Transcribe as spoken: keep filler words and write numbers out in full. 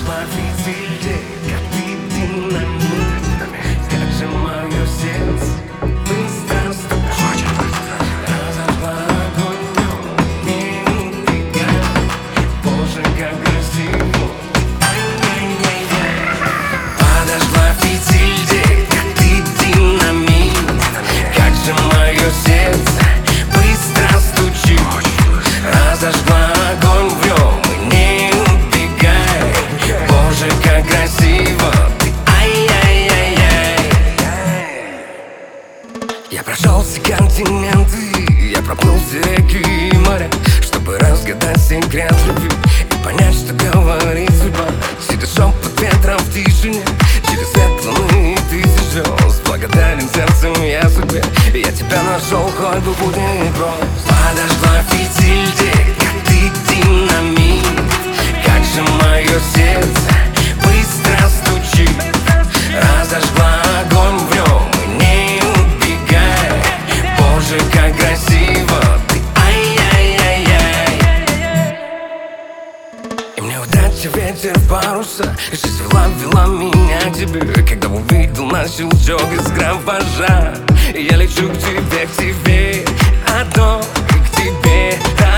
Подошла везде, как ты динамит. Как же мое сердце быстро стучит. Разожгла огонь в нем, не убегай. Боже, как красиво. Ай-яй-яй-яй. Подошла везде, как ты динамит. Как же мое сердце быстро стучит. Разожгла огонь в нем, не убегай. Боже, как красиво ты, ай-яй-яй-яй. Я прошел все континенты, я проплыл все реки и моря, чтобы разгадать секрет любви и понять, что говорит судьба. Сидя шепот ветра в тишине, через свет луны и тысяч звезд. Благодарен сердцем я судьбе, я тебя нашел, хоть бы путь не прост. Подошла Фитильде, как ты динамит. Как же мое сердце быстро стучит. Разожгла огонь в нем, не убегай. Боже, как красиво ты, ай-яй-яй-яй. И мне удача ветер в паруса, жизнь вела, вела меня к тебе. Когда увидел на щелчок искра пожар, я лечу к тебе, к тебе, одно к тебе.